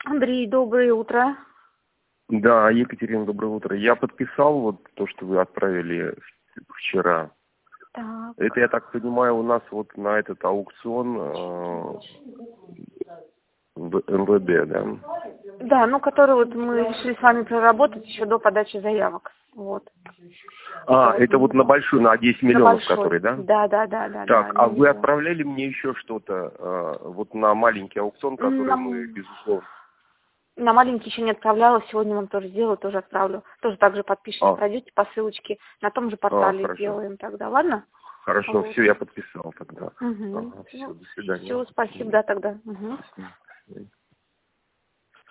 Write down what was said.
Андрей, доброе утро. Да, Екатерина, доброе утро. Я подписал вот то, что вы отправили вчера. Так. Это, я так понимаю, у нас вот на этот аукцион МВД, да? Да, ну, который вот мы решили с вами проработать еще до подачи заявок. Вот. Это вот на большой, на 10 На миллионов, большой. который, да? Да. Так, а На вы него. отправляли мне еще что-то вот на маленький аукцион, который мы, безусловно... На маленький еще не отправляла, сегодня вам тоже сделаю, тоже отправлю. Тоже так же подпишите, пройдете по ссылочке, на том же портале Хорошо. сделаем тогда, ладно? Хорошо, Вот. все, я подписал тогда. Угу. Все, до свидания. Все, спасибо, да, тогда. Угу. До свидания.